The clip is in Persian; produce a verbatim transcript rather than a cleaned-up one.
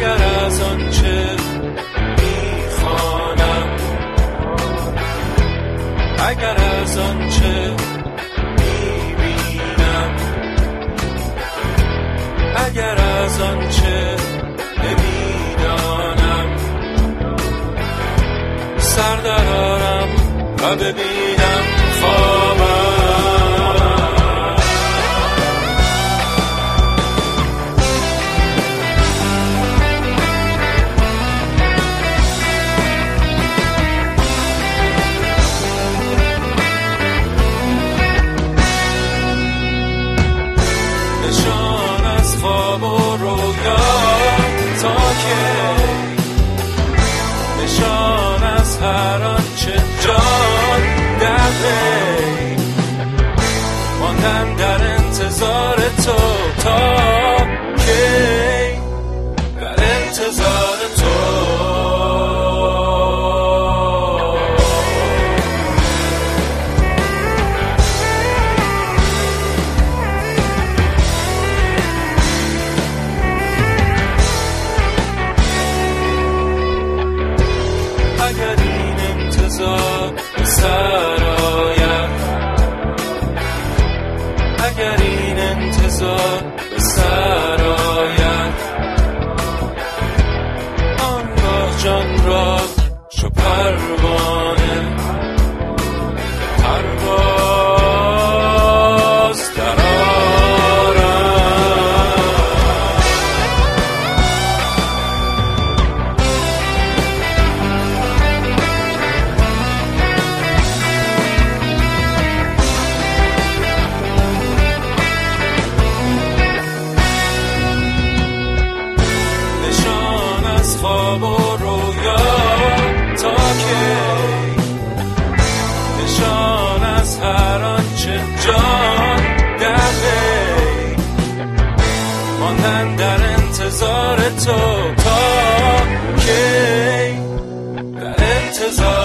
اگر از آنچه میخوانم، اگر از آنچه میبینم، اگر از آنچه نمیدانم سر درارم و ببینم خوابم. نشان از خواب و رویا تا کی، نشان از هر آنچه جان در پی، ماندن در انتظار تو تا کی، در انتظار تو. اگر این انتظار به سر آید، اگر این انتظار به سر آید، آنگاه جان را چو پروانه پرواز درآرم. خواب و رویا تا کی، نشان از هر آنچه جان در پی، ماندن در انتظار تو تا کی، در انتظار